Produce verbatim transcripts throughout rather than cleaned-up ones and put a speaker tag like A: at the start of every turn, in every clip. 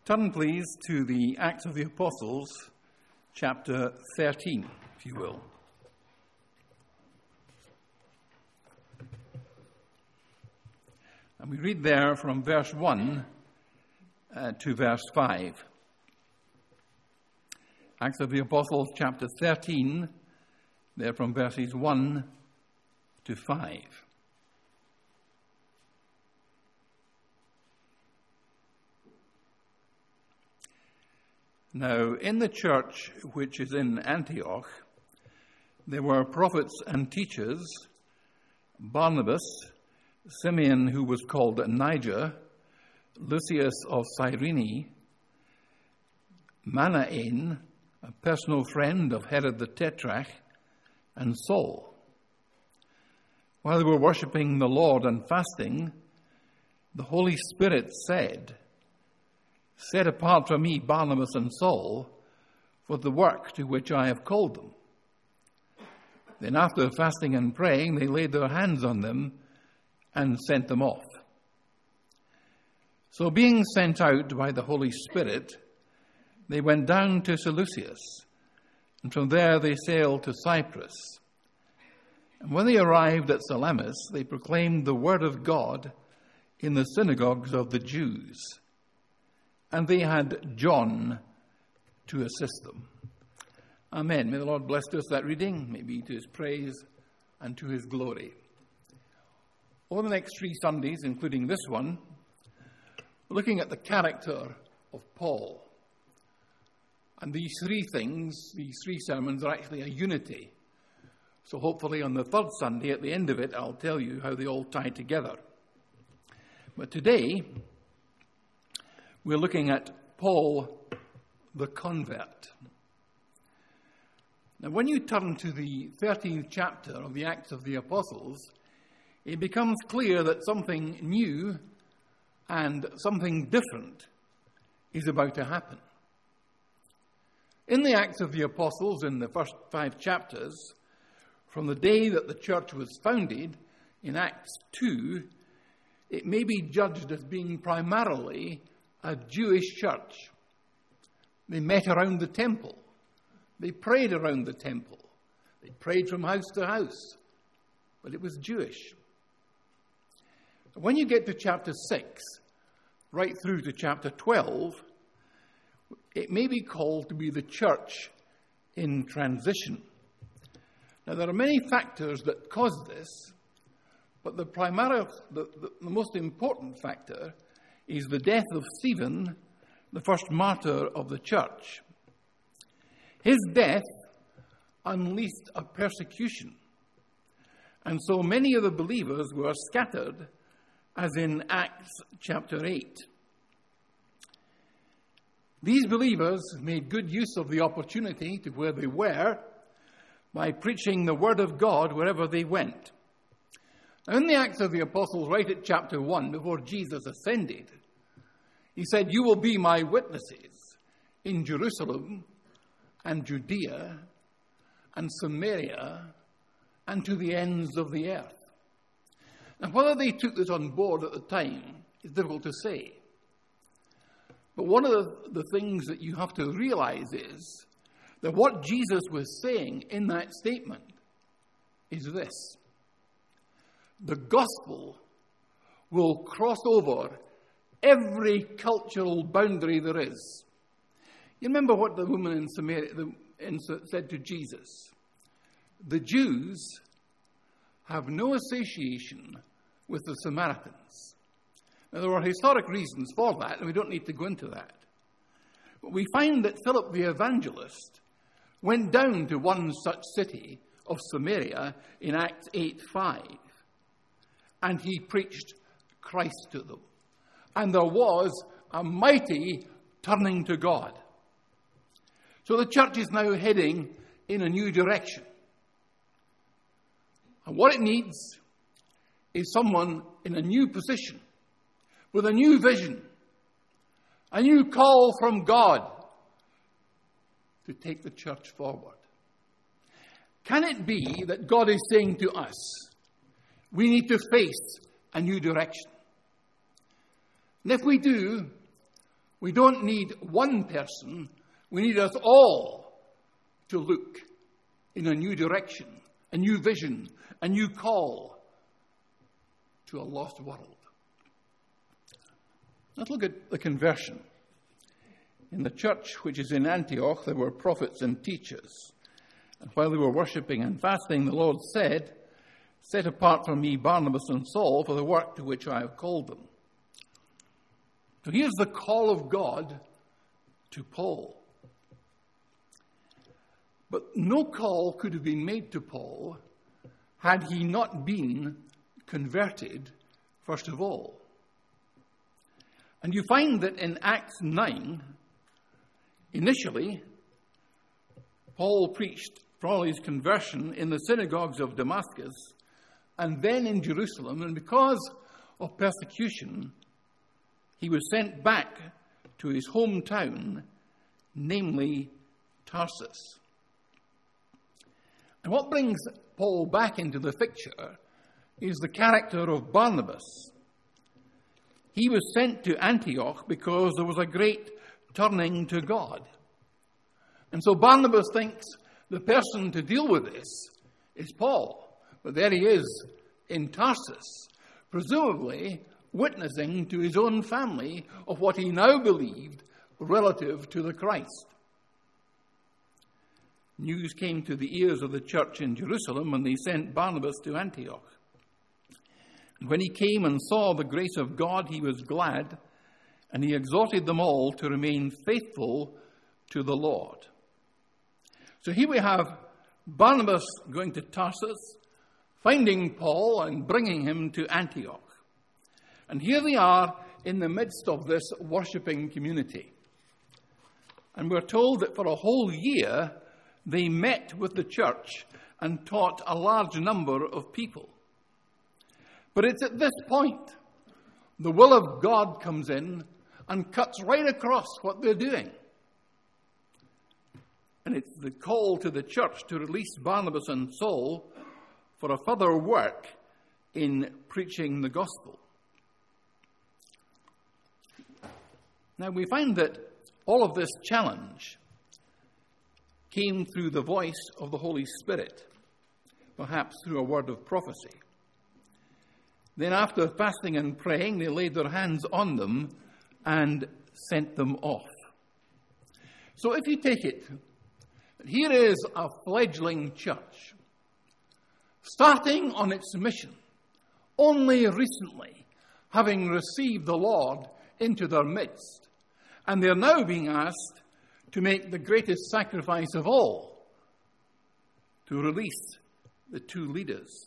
A: Turn, please, to the Acts of the Apostles, chapter thirteen, if you will. And we read there from verse one uh, to verse five. Acts of the Apostles, chapter thirteen, there from verses one to five. Now, in the church which is in Antioch, there were prophets and teachers, Barnabas, Simeon, who was called Niger, Lucius of Cyrene, Manaen, a personal friend of Herod the Tetrarch, and Saul. While they were worshipping the Lord and fasting, the Holy Spirit said, "Set apart for me Barnabas and Saul for the work to which I have called them." Then after fasting and praying, they laid their hands on them and sent them off. So being sent out by the Holy Spirit, they went down to Seleucia, and from there they sailed to Cyprus. And when they arrived at Salamis, they proclaimed the word of God in the synagogues of the Jews. And they had John to assist them. Amen. May the Lord bless to us that reading. May be to his praise and to his glory. Over the next three Sundays, including this one, we're looking at the character of Paul. And these three things, these three sermons, are actually a unity. So hopefully on the third Sunday, at the end of it, I'll tell you how they all tie together. But today, we're looking at Paul the convert. Now, when you turn to the thirteenth chapter of the Acts of the Apostles, it becomes clear that something new and something different is about to happen. In the Acts of the Apostles, in the first five chapters, from the day that the church was founded, in Acts two, it may be judged as being primarily a Jewish church. They met around the temple. They prayed around the temple. They prayed from house to house. But it was Jewish. When you get to chapter six, right through to chapter twelve, it may be called to be the church in transition. Now, there are many factors that cause this, but the primary, the, the, the most important factor is the death of Stephen, the first martyr of the church. His death unleashed a persecution, and so many of the believers were scattered, as in Acts chapter eight. These believers made good use of the opportunity to where they were by preaching the word of God wherever they went. Now, in the Acts of the Apostles, right at chapter one, before Jesus ascended, he said, "You will be my witnesses in Jerusalem and Judea and Samaria and to the ends of the earth." Now, whether they took this on board at the time is difficult to say. But one of the, the things that you have to realize is that what Jesus was saying in that statement is this: the gospel will cross over every cultural boundary there is. You remember what the woman in Samaria the, in, said to Jesus? The Jews have no association with the Samaritans. Now, there were historic reasons for that, and we don't need to go into that. But we find that Philip the evangelist went down to one such city of Samaria in Acts eight five, and he preached Christ to them. And there was a mighty turning to God. So the church is now heading in a new direction. And what it needs is someone in a new position, with a new vision, a new call from God to take the church forward. Can it be that God is saying to us, we need to face a new direction? And if we do, We don't need one person. We need us all to look in a new direction, a new vision, a new call to a lost world. Let's look at the conversion. In the church which is in Antioch, there were prophets and teachers. And while they were worshipping and fasting, the Lord said, "Set apart from me Barnabas and Saul for the work to which I have called them." So here's the call of God to Paul. But no call could have been made to Paul had he not been converted first of all. And you find that in Acts nine, initially, Paul preached for all his conversion in the synagogues of Damascus and then in Jerusalem. And because of persecution, he was sent back to his hometown, namely Tarsus. And what brings Paul back into the picture is the character of Barnabas. He was sent to Antioch because there was a great turning to God. And so Barnabas thinks the person to deal with this is Paul. But there he is in Tarsus, presumably witnessing to his own family of what he now believed relative to the Christ. News came to the ears of the church in Jerusalem when they sent Barnabas to Antioch. And when he came and saw the grace of God, he was glad, and he exhorted them all to remain faithful to the Lord. So here we have Barnabas going to Tarsus, finding Paul and bringing him to Antioch. And here they are in the midst of this worshipping community. And we're told that for a whole year they met with the church and taught a large number of people. But it's at this point the will of God comes in and cuts right across what they're doing. And it's the call to the church to release Barnabas and Saul for a further work in preaching the gospel. Now we find that all of this challenge came through the voice of the Holy Spirit, perhaps through a word of prophecy. Then after fasting and praying, they laid their hands on them and sent them off. So if you take it, here is a fledgling church, starting on its mission, only recently having received the Lord into their midst. And they're now being asked to make the greatest sacrifice of all, to release the two leaders.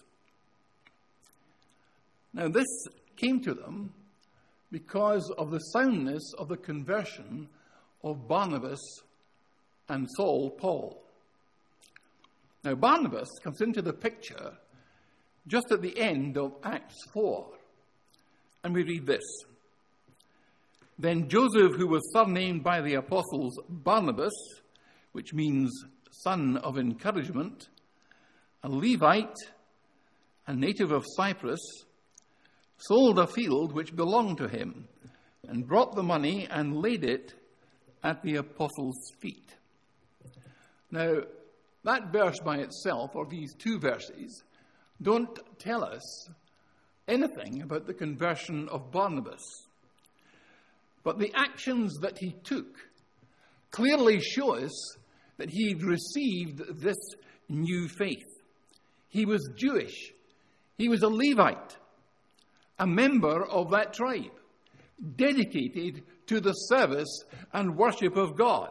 A: Now this came to them because of the soundness of the conversion of Barnabas and Saul, Paul. Now Barnabas comes into the picture just at the end of Acts four. And we read this. Then Joseph, who was surnamed by the apostles Barnabas, which means son of encouragement, a Levite, a native of Cyprus, sold a field which belonged to him and brought the money and laid it at the apostles' feet. Now, that verse by itself, or these two verses, don't tell us anything about the conversion of Barnabas. But the actions that he took clearly show us that he'd received this new faith. He was Jewish. He was a Levite, a member of that tribe, dedicated to the service and worship of God.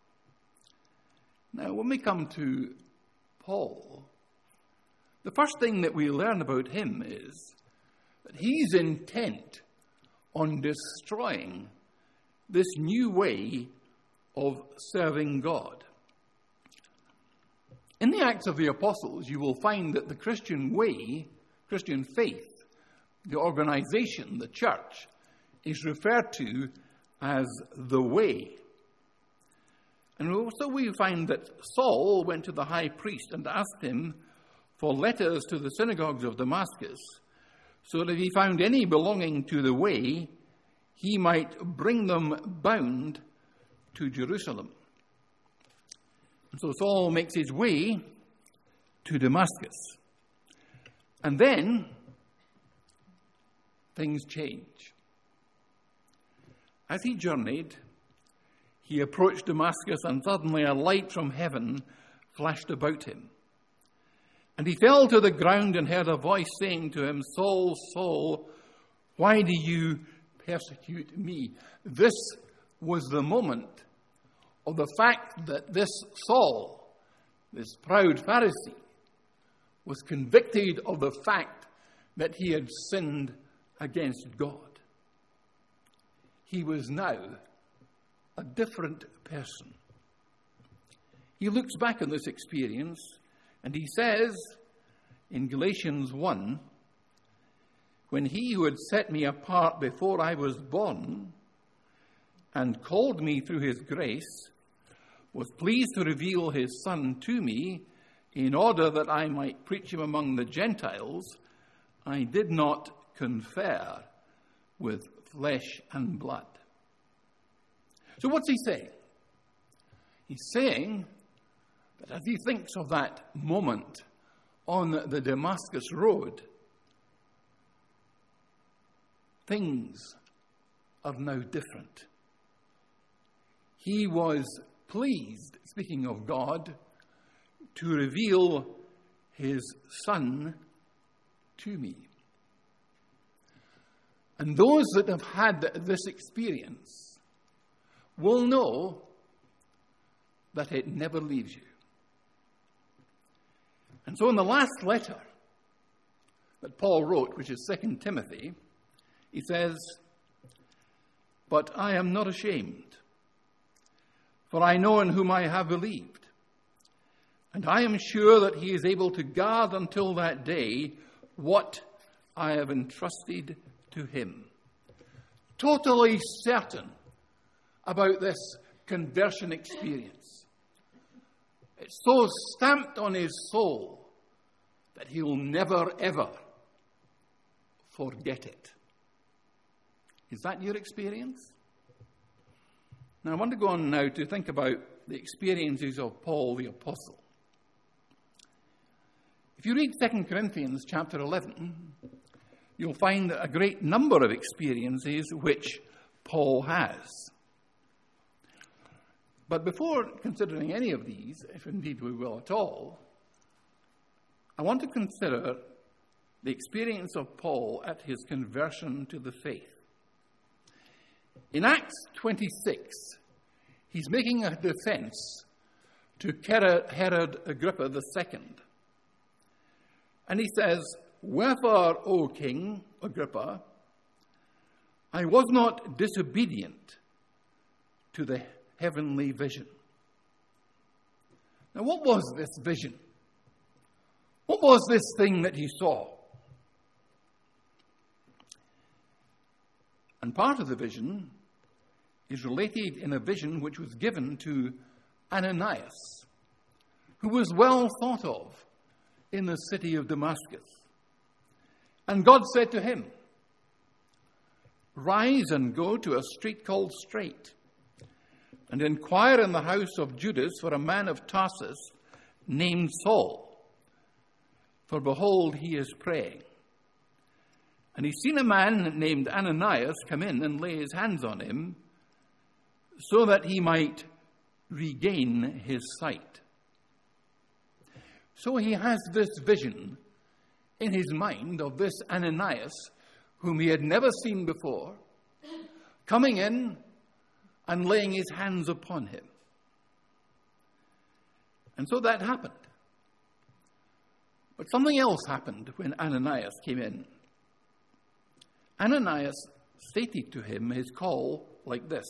A: Now, when we come to Paul, the first thing that we learn about him is that he's intent on destroying this new way of serving God. In the Acts of the Apostles, you will find that the Christian way, Christian faith, the organization, the church, is referred to as the way. And also we find that Saul went to the high priest and asked him for letters to the synagogues of Damascus, so that if he found any belonging to the way, he might bring them bound to Jerusalem. And so Saul makes his way to Damascus. And then things change. As he journeyed, he approached Damascus, and suddenly a light from heaven flashed about him. And he fell to the ground and heard a voice saying to him, "Saul, Saul, why do you persecute me?" This was the moment of the fact that this Saul, this proud Pharisee, was convicted of the fact that he had sinned against God. He was now a different person. He looks back on this experience and he says in Galatians one, "When he who had set me apart before I was born and called me through his grace was pleased to reveal his Son to me in order that I might preach him among the Gentiles, I did not confer with flesh and blood." So what's he saying? He's saying that as he thinks of that moment on the Damascus road, things are now different. He was pleased, speaking of God, to reveal his Son to me. And those that have had this experience will know that it never leaves you. And so in the last letter that Paul wrote, which is Second Timothy, he says, "But I am not ashamed, for I know in whom I have believed, and I am sure that he is able to guard until that day what I have entrusted to him." Totally certain about this conversion experience. It's so stamped on his soul that he'll never, ever forget it. Is that your experience? Now, I want to go on now to think about the experiences of Paul the Apostle. If you read Second Corinthians chapter eleven, you'll find a great number of experiences which Paul has. But before considering any of these, if indeed we will at all, I want to consider the experience of Paul at his conversion to the faith. In Acts twenty-six, he's making a defense to Herod Agrippa the Second. And he says, "Wherefore, O King Agrippa, I was not disobedient to the heavenly vision." Now, what was this vision? What was this thing that he saw? And part of the vision is related in a vision which was given to Ananias, who was well thought of in the city of Damascus. And God said to him, "Rise and go to a street called Straight, and inquire in the house of Judas for a man of Tarsus named Saul. For behold, he is praying. And he's seen a man named Ananias come in and lay his hands on him, so that he might regain his sight." So he has this vision in his mind of this Ananias, whom he had never seen before, coming in and laying his hands upon him. And so that happened. But something else happened when Ananias came in. Ananias stated to him his call like this: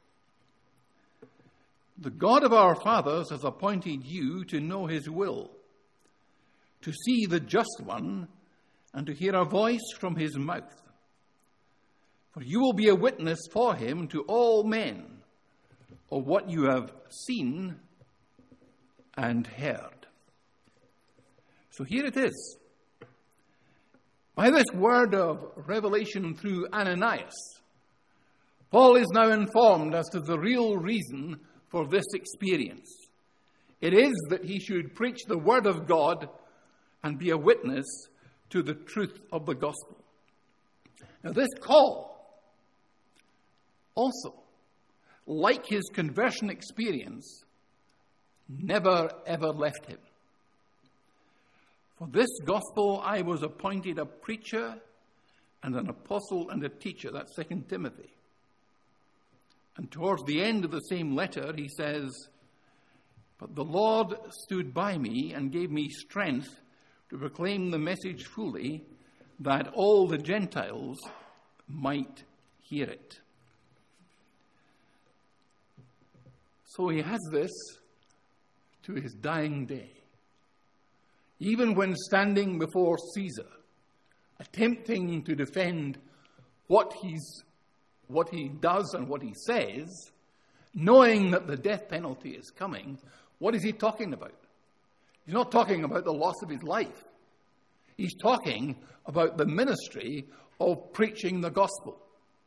A: "The God of our fathers has appointed you to know his will, to see the just one, and to hear a voice from his mouth. For you will be a witness for him to all men of what you have seen and heard." So here it is. By this word of revelation through Ananias, Paul is now informed as to the real reason for this experience. It is that he should preach the word of God and be a witness to the truth of the gospel. Now, this call also, like his conversion experience, never ever left him. For this gospel I was appointed a preacher and an apostle and a teacher. That's Second Timothy. And towards the end of the same letter he says, but the Lord stood by me and gave me strength to proclaim the message fully, that all the Gentiles might hear it. So he has this to his dying day. Even when standing before Caesar, attempting to defend what he's, what he does and what he says, knowing that the death penalty is coming, what is he talking about? He's not talking about the loss of his life. He's talking about the ministry of preaching the gospel.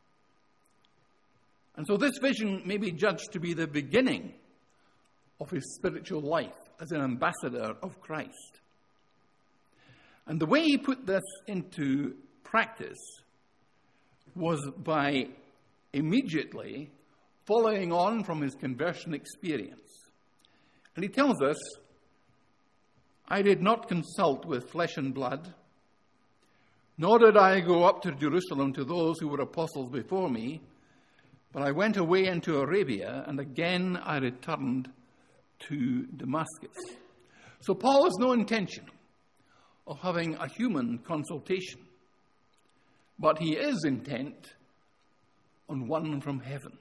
A: And so this vision may be judged to be the beginning of his spiritual life as an ambassador of Christ. And the way he put this into practice was by immediately following on from his conversion experience. And he tells us, I did not consult with flesh and blood, nor did I go up to Jerusalem to those who were apostles before me, but I went away into Arabia, and again I returned to Damascus. So Paul has no intention of having a human consultation, but he is intent on one from heaven.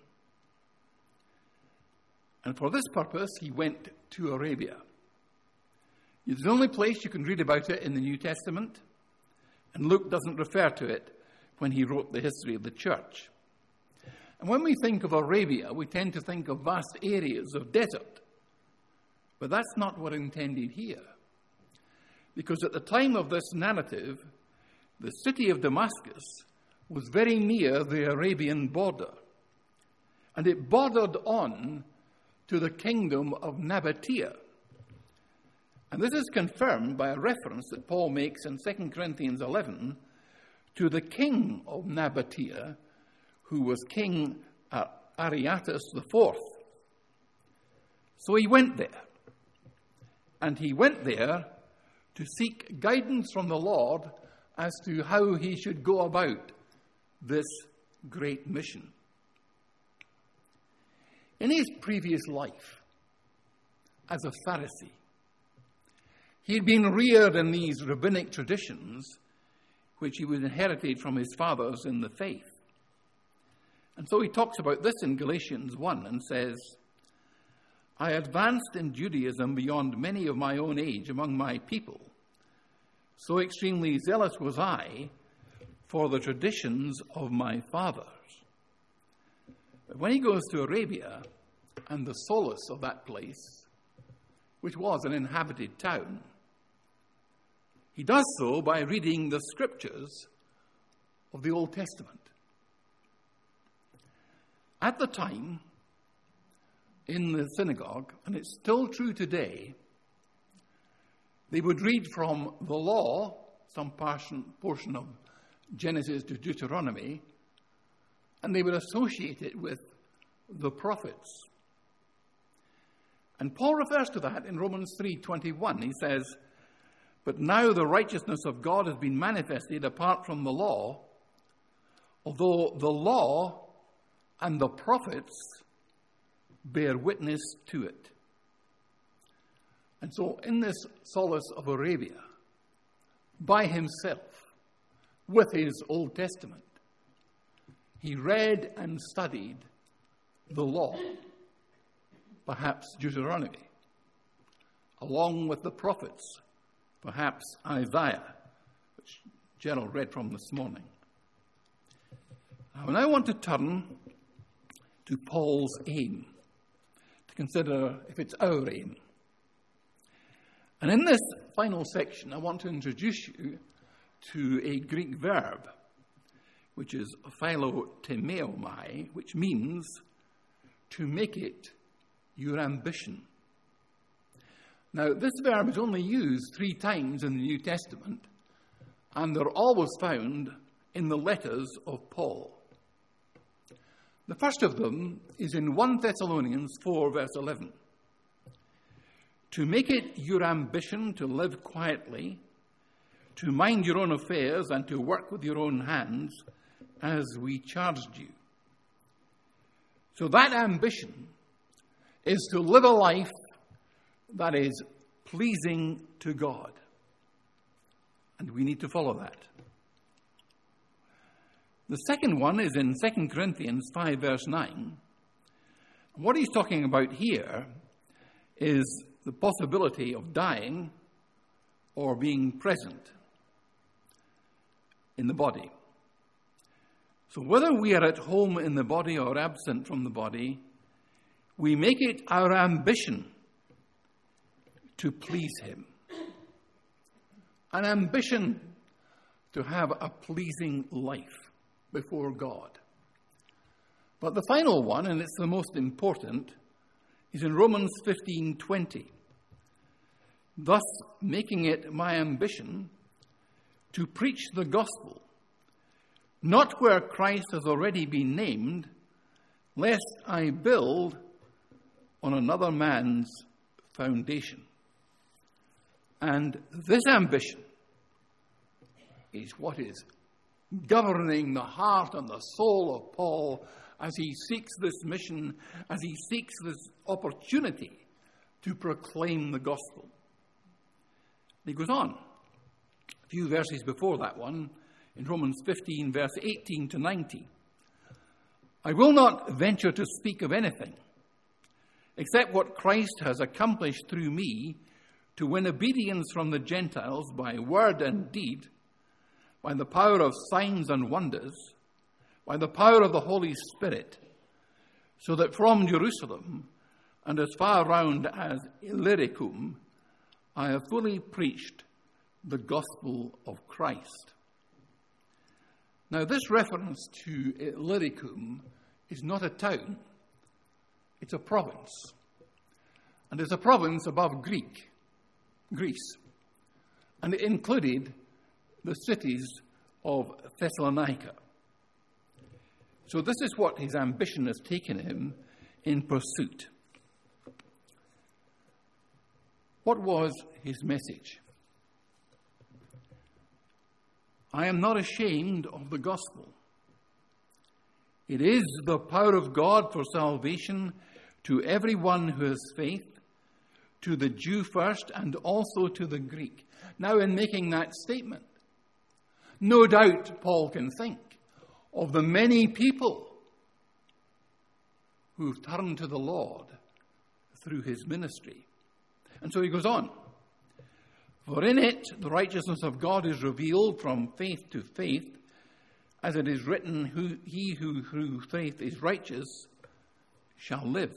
A: And for this purpose, he went to Arabia. It's the only place you can read about it in the New Testament, and Luke doesn't refer to it when he wrote the history of the church. And when we think of Arabia, we tend to think of vast areas of desert. But that's not what intended here. Because at the time of this narrative, the city of Damascus was very near the Arabian border. And it bordered on to the kingdom of Nabatea. And this is confirmed by a reference that Paul makes in Second Corinthians eleven to the king of Nabatea, who was King Aretas the Fourth. So he went there. And he went there to seek guidance from the Lord as to how he should go about this great mission. In his previous life as a Pharisee, he had been reared in these rabbinic traditions, which he was inherited from his fathers in the faith. And so he talks about this in Galatians one and says, I advanced in Judaism beyond many of my own age among my people. So extremely zealous was I for the traditions of my fathers. But when he goes to Arabia and the solace of that place, which was an inhabited town, he does so by reading the scriptures of the Old Testament. At the time, in the synagogue, and it's still true today, they would read from the law, some portion, portion of Genesis to Deuteronomy, and they would associate it with the prophets. And Paul refers to that in Romans three twenty-one. He says, but now the righteousness of God has been manifested apart from the law, although the law and the prophets bear witness to it. And so in this solace of Arabia, by himself, with his Old Testament, he read and studied the law, perhaps Deuteronomy, along with the prophets, perhaps Isaiah, which Gerald read from this morning. Now, I want to turn to Paul's aim, to consider if it's our aim. And in this final section, I want to introduce you to a Greek verb, which is philotimeomai, which means to make it your ambition. Now, this verb is only used three times in the New Testament, and they're always found in the letters of Paul. The first of them is in First Thessalonians four, verse eleven. To make it your ambition to live quietly, to mind your own affairs, and to work with your own hands, as we charged you. So that ambition is to live a life that is pleasing to God. And we need to follow that. The second one is in Second Corinthians five, verse nine. What he's talking about here is the possibility of dying or being present in the body. So whether we are at home in the body or absent from the body, we make it our ambition to please him. An ambition to have a pleasing life before God. But the final one, and it's the most important, is in Romans fifteen twenty. Thus, making it my ambition to preach the gospel, not where Christ has already been named, lest I build on another man's foundation. And this ambition is what is governing the heart and the soul of Paul as he seeks this mission, as he seeks this opportunity to proclaim the gospel. He goes on, a few verses before that one, in Romans fifteen, verse eighteen to nineteen. I will not venture to speak of anything except what Christ has accomplished through me to win obedience from the Gentiles by word and deed, by the power of signs and wonders, by the power of the Holy Spirit, so that from Jerusalem and as far round as Illyricum, I have fully preached the gospel of Christ. Now, this reference to Illyricum is not a town, it's a province. And it's a province above Greek, Greece. And it included the cities of Thessalonica. So this is what his ambition has taken him in pursuit. What was his message? I am not ashamed of the gospel. It is the power of God for salvation to everyone who has faith, to the Jew first and also to the Greek. Now, in making that statement, no doubt Paul can think of the many people who've turned to the Lord through his ministry. And so he goes on. For in it the righteousness of God is revealed from faith to faith, as it is written, who, he who through faith is righteous shall live.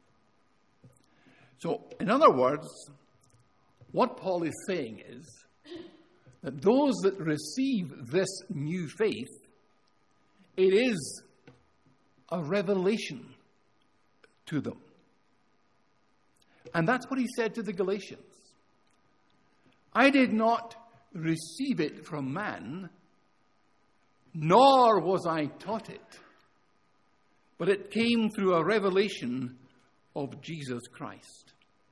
A: So, in other words, what Paul is saying is that those that receive this new faith, it is a revelation to them. And that's what he said to the Galatians. I did not receive it from man, nor was I taught it, but it came through a revelation of Jesus Christ.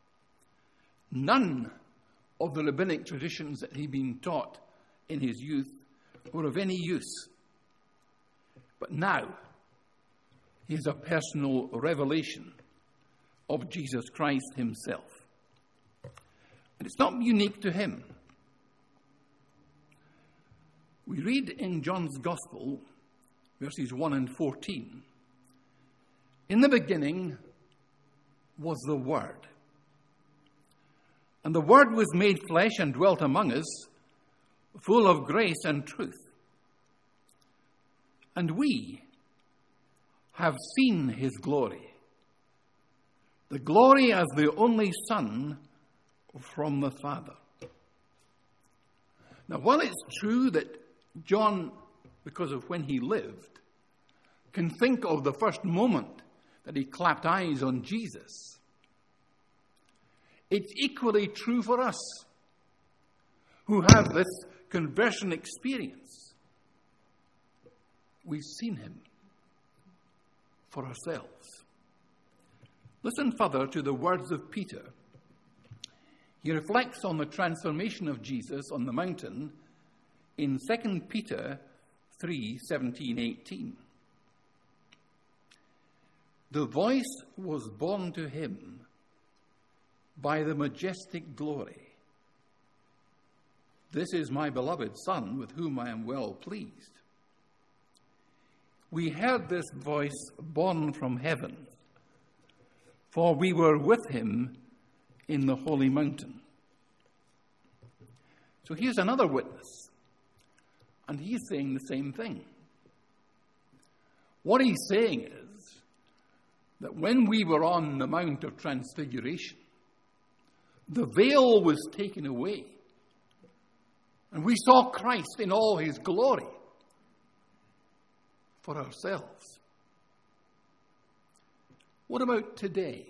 A: None of the rabbinic traditions that he'd been taught in his youth were of any use. But now, he has a personal revelation of Jesus Christ himself. And it's not unique to him. We read in John's Gospel, verses one and fourteen, in the beginning was the Word. And the Word was made flesh and dwelt among us, full of grace and truth. And we have seen his glory, the glory as the only Son from the Father. Now, while it's true that John because of when he lived, can think of the first moment that he clapped eyes on Jesus. It's equally true for us who have this conversion experience. We've seen him for ourselves. Listen further to the words of Peter. He reflects on the transformation of Jesus on the mountain in Second Peter three, seventeen, eighteen. The voice was borne to him by the majestic glory. This is my beloved Son, with whom I am well pleased. We heard this voice borne from heaven, for we were with him in the holy mountain. So here's another witness, and he's saying the same thing. What he's saying is that when we were on the Mount of Transfiguration, the veil was taken away, and we saw Christ in all his glory for ourselves. What about today?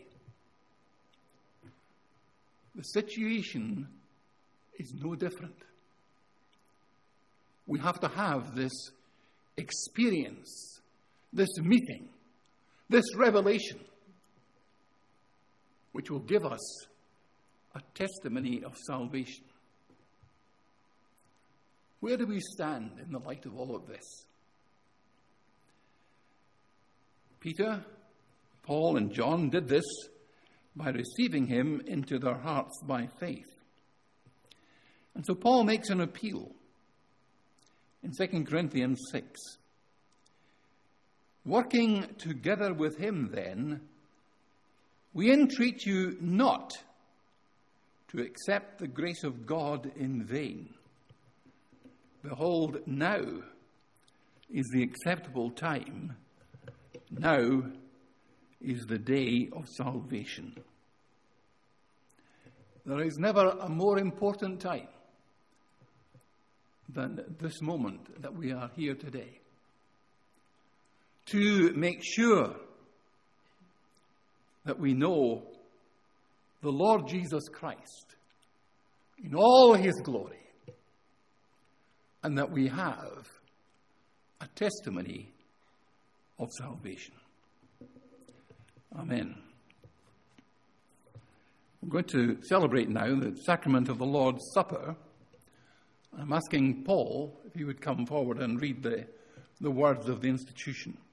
A: The situation is no different. We have to have this experience, this meeting, this revelation, which will give us a testimony of salvation. Where do we stand in the light of all of this? Peter, Paul, and John did this by receiving him into their hearts by faith. And so Paul makes an appeal in Second Corinthians six. Working together with him, then, we entreat you not to accept the grace of God in vain. Behold, now is the acceptable time. Now is the day of salvation. There is never a more important time than this moment that we are here today, to make sure that we know the Lord Jesus Christ in all his glory, and that we have a testimony of salvation. Amen. We're going to celebrate now the sacrament of the Lord's Supper. I'm asking Paul if he would come forward and read the, the words of the institution.